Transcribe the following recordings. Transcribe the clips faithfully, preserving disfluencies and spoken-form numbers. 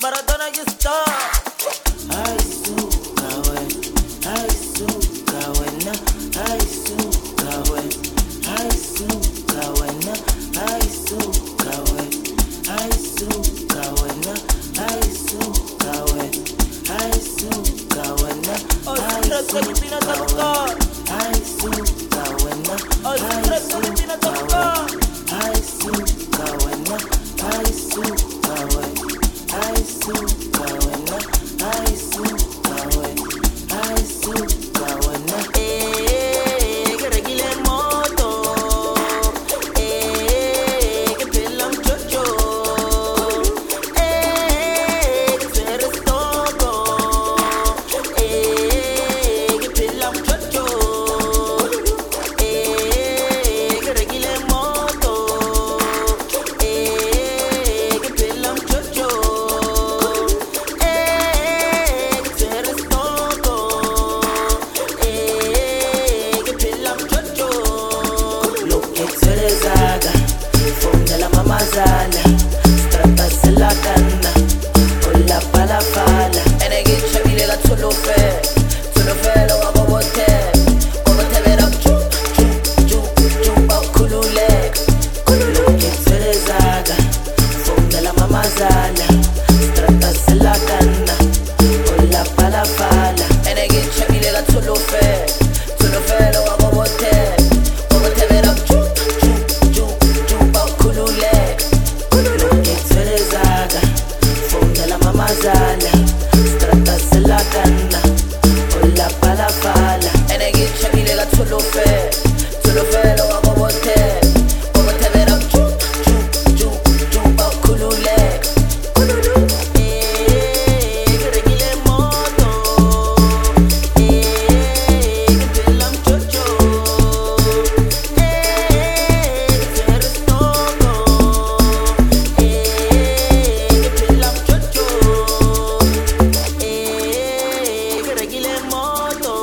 Maradona you stop. Ai suka we, ai suka we na, ai suka we, ai suka we na, ai suka we, ai suka we na, ai suka we, ai suka we na, Oh, secret que tiene tanto. ai suka we na, Oh, secret que tiene tanto. ai suka we na, ai suka we, ai suka we na, ai suka we, ai suka we na. Eh, que regile moto. Eh, que pela un chocho. Eh, que se restoco. Eh, que pela un chocho. Eh, que regile moto. Eh, que pela un chocho. Eh, que se restoco. Eh, que pela un chocho. Loketelezaga fonda la mamazala strata selakana ola palafala Enegi chabile la tolofe. Tolofe lo wabobote. Wabote vera chu chu chu chu ba kulule. Loketelezaga fonda la mamazala strata selakana ola palafala Enegi chabile la tolofe. Tolofe lo wabobote. Wabote vera chu chu chu chu ba kulule. Loketelezaga fonda la mamazala strata selakana ola palafala Enegi chabile la tolofe. Tolofe lo wabobote. Wabote vera chu chu chu chu ba kulule. Eh, que regile moto. Eh, que pela un chocho. Eh, que se restoco. Eh, que pela un chocho. Eh, que regile moto.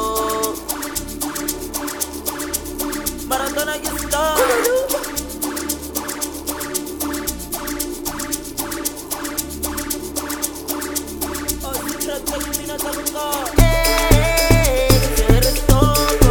Maradona you stop. Oh, secret que tiene tanto. Eh, que se restoco.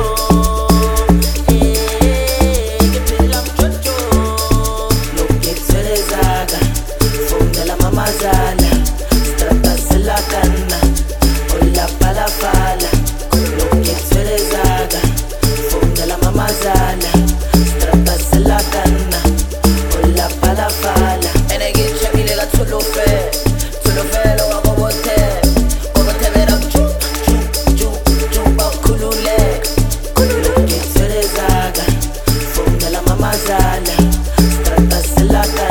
Eh, que pela un chocho. Loketelezaga fonda la mamazala strata selakana ola palafala Loketelezaga fonda la mamazala strata selakana ola palafala Enegi chabile la tolofe. Tolofe lo wabobote. Wabote vera chu chu chu chu ba kulule. Loketelezaga fonda la mamazala strata selakana